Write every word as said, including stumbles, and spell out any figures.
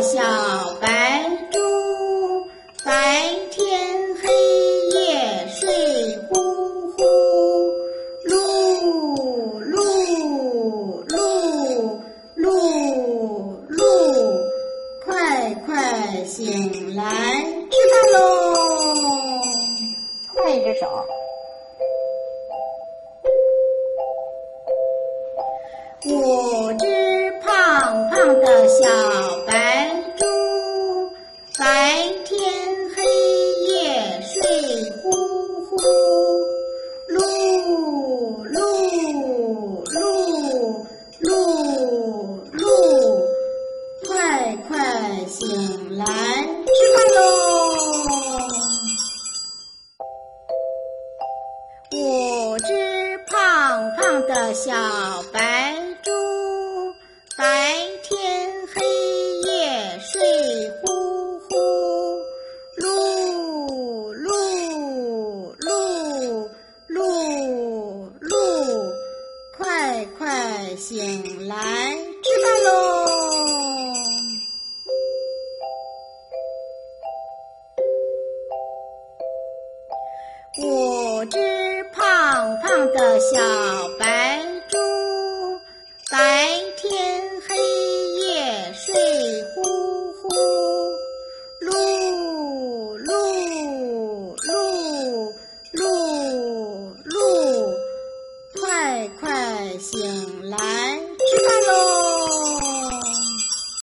的小白猪，白天黑夜睡呼呼，噜噜噜噜噜，快快醒来吃饭喽！ 换一只手。 五只胖胖的小白猪，白天黑夜睡呼呼，噜噜噜噜噜，快快醒来吃饭喽！五只胖胖的小白猪，白天黑夜睡呼呼，噜噜噜噜噜，快快醒来吃饭喽！五只胖胖的小白